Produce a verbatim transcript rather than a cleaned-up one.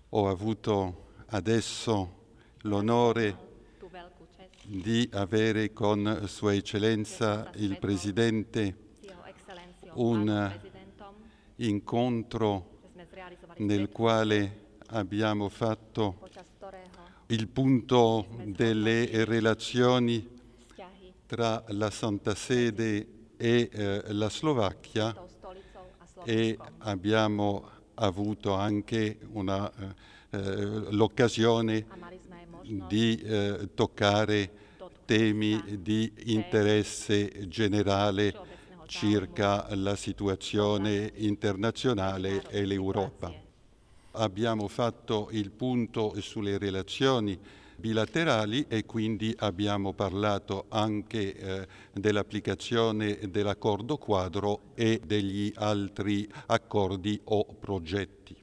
Ho avuto adesso l'onore di avere con Sua Eccellenza il Presidente un incontro nel quale abbiamo fatto il punto delle relazioni tra la Santa Sede e eh, la Slovacchia e abbiamo avuto anche una, eh, l'occasione di eh, toccare temi di interesse generale circa la situazione internazionale e l'Europa. Abbiamo fatto il punto sulle relazioni bilaterali e quindi abbiamo parlato anche eh, dell'applicazione dell'accordo quadro e degli altri accordi o progetti.